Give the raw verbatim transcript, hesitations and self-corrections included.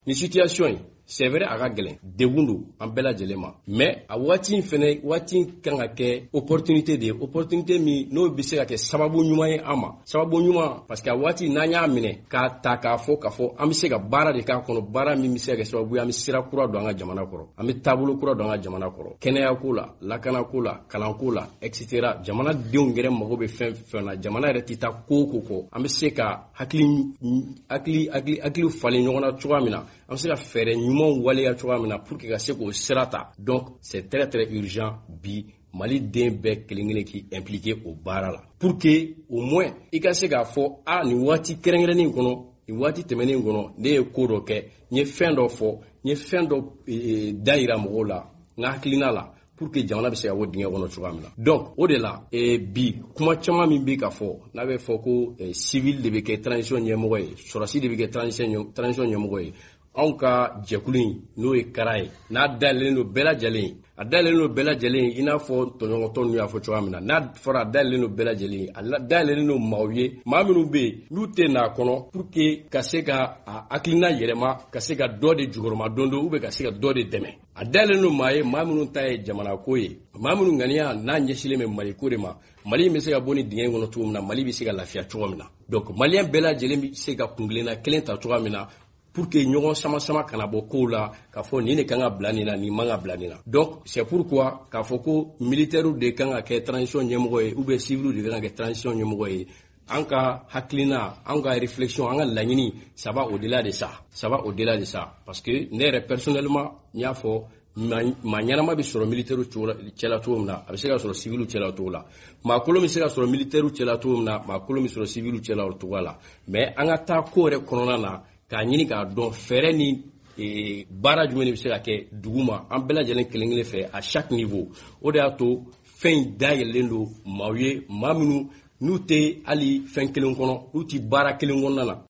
Ni situation yi c'est vrai a ka gɛlɛn degun don an bɛɛ lajɛlen ma mais a waati in fɛnɛ waati in kan ka kɛ opportunité de ye opportunité min n'o bɛ se ka kɛ sababu ɲuman ye an ma sababu ɲuman parce que a waati n'an y'a minɛ k'a ta k'a fɔ k'a fɔ an bɛ se ka baara de k'a kɔnɔ baara min bɛ se ka kɛ sababu ye an bɛ sira kura don an ka jamana kɔrɔ an bɛ taabolo kura don an ka jamana kɔrɔ kɛnɛyako la lakanako la kalanko la et cetera jamanadenw yɛrɛ mago bɛ fɛn fɛn na jamana yɛrɛ tɛ taa ko ko kɔ an bɛ se ka hakili hakili hakili hakili falen ɲɔgɔn na cogoya min na an bɛ se ka fɛɛrɛ ɲumanw waleya cogoya min na pour que ka se k'o sira ta donc c'est très très urgent bi Mali den bɛɛ kelen kelen k'i impliqué o baara la pour que au moins i ka se k'a fɔ a nin waati kɛrɛnkɛrɛnnen kɔnɔ nin waati tɛmɛnen kɔnɔ ne ye ko dɔ kɛ n ye fɛn dɔ fɔ n ye fɛn dɔ da yira mɔgɔw la n ka hakilina la pour que jamana bɛ se ka bɔ dingɛ kɔnɔ cogoya min na donc o de la eh, bi kuma caman min bɛ ka fɔ n'a bɛ fɔ ko eh, civil de bɛ kɛ transition ɲɛmɔgɔ ye sɔrɔsi de bɛ kɛ transition transition ɲɛmɔgɔ ye anw ka jɛkulu in n'o ye kara ye n'a dayɛlɛlen don bɛɛ lajɛlen ye a dayɛlɛlen don bɛɛ lajɛlen ye i n'a fɔ tɔɲɔgɔntɔ ninnu y'a fɔ cogoya min na n'a fɔra a dayɛlɛlen don bɛɛ lajɛlen ye a dayɛlɛlen don maaw ye maa minnu bɛ yen n'u tɛ n'a kɔnɔ pour que ka se ka a hakilina yɛlɛma ka se ka dɔ de jukɔrɔma don don ou bien ka se ka dɔ de dɛmɛ a dayɛlɛlen don maa ye maa minnu ta ye jamanako ye maa minnu ŋaniya n'a ɲɛsilen bɛ maliko de ma Mali bɛ se ka bɔ ni dingɛ in kɔnɔ cogo min na Mali bɛ se ka lafiya cogo min na donc maliyɛn bɛɛ lajɛlen bɛ se ka kungilenna kelen ta cogoya min na pour que ɲɔgɔn sama sama kana bɔ kow la k'a fɔ nin de kan ka bila nin na nin man ka bila nin na donc c'est pourquoi k'a fɔ ko militaires de kan ka kɛ transition ɲɛmɔgɔ ye ou bien civils de kan ka kɛ transition ɲɛmɔgɔ ye an ka hakilina an ka réflexion an ka laɲini ça va au-delà de ça ça va au-delà de ça parce que ne yɛrɛ personnellement n y'a fɔ maa ɲɛnama bɛ sɔrɔ militaires cɛla cogo min na a bɛ se ka sɔrɔ civils cɛla o cogo la maa kolon bɛ se ka sɔrɔ militaires cɛla cogo min na maa kolon bɛ sɔrɔ civils cɛla o cogo la mais an ka taa ko yɛrɛ kɔnɔna na k'a ɲini k'a dɔn fɛɛrɛ ni e, baara jumɛn de bɛ se ka kɛ dugu ma an bɛɛ lajɛlen kelen kelen fɛ à chaque niveau o de y'a to fɛn in dayɛlɛlen don maaw ye maa minnu n'u tɛ hali fɛn kelen kɔnɔ n'u tɛ baara kelen kɔnɔna na